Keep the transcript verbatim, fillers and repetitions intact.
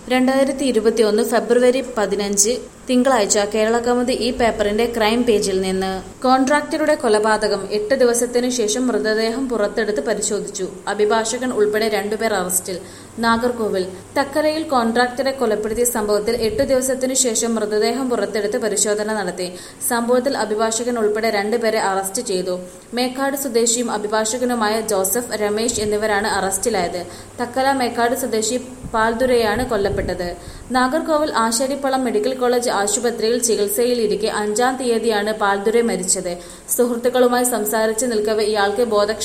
രണ്ടായിരത്തി ഇരുപത്തിയൊന്ന് ഫെബ്രുവരി പതിനഞ്ച് തിങ്കളാഴ്ച കേരളകൗമുദി ഈ പേപ്പറിന്റെ ക്രൈം പേജിൽ നിന്ന്. കോൺട്രാക്ടറുടെ കൊലപാതകം എട്ട് ദിവസത്തിനു ശേഷം മൃതദേഹം പുറത്തെടുത്ത് പരിശോധിച്ചു. അഭിഭാഷകൻ ഉൾപ്പെടെ രണ്ടുപേർ അറസ്റ്റിൽ. നാഗർകോവിൽ തക്കരയിൽ കോൺട്രാക്ടറെ കൊലപ്പെടുത്തിയ സംഭവത്തിൽ എട്ടു ദിവസത്തിനു ശേഷം മൃതദേഹം പുറത്തെടുത്ത് പരിശോധന നടത്തി. സംഭവത്തിൽ അഭിഭാഷകൻ ഉൾപ്പെടെ രണ്ടുപേരെ അറസ്റ്റ് ചെയ്തു. മേക്കാട് സ്വദേശിയും അഭിഭാഷകനുമായ ജോസഫ്, രമേശ് എന്നിവരാണ് അറസ്റ്റിലായത്. തക്കല മേക്കാട് സ്വദേശി പാൽദുരയാണ് കൊല്ലപ്പെട്ടത്. നാഗർകോവിൽ ആശാരിപ്പളം മെഡിക്കൽ കോളേജ് ആശുപത്രിയിൽ ചികിത്സയിലിരിക്കെ അഞ്ചാം തീയതിയാണ് പാൽദുരെ മരിച്ചത്. സുഹൃത്തുക്കളുമായി സംസാരിച്ച് നിൽക്കവെ ഇയാൾക്ക് ബോധക്ഷ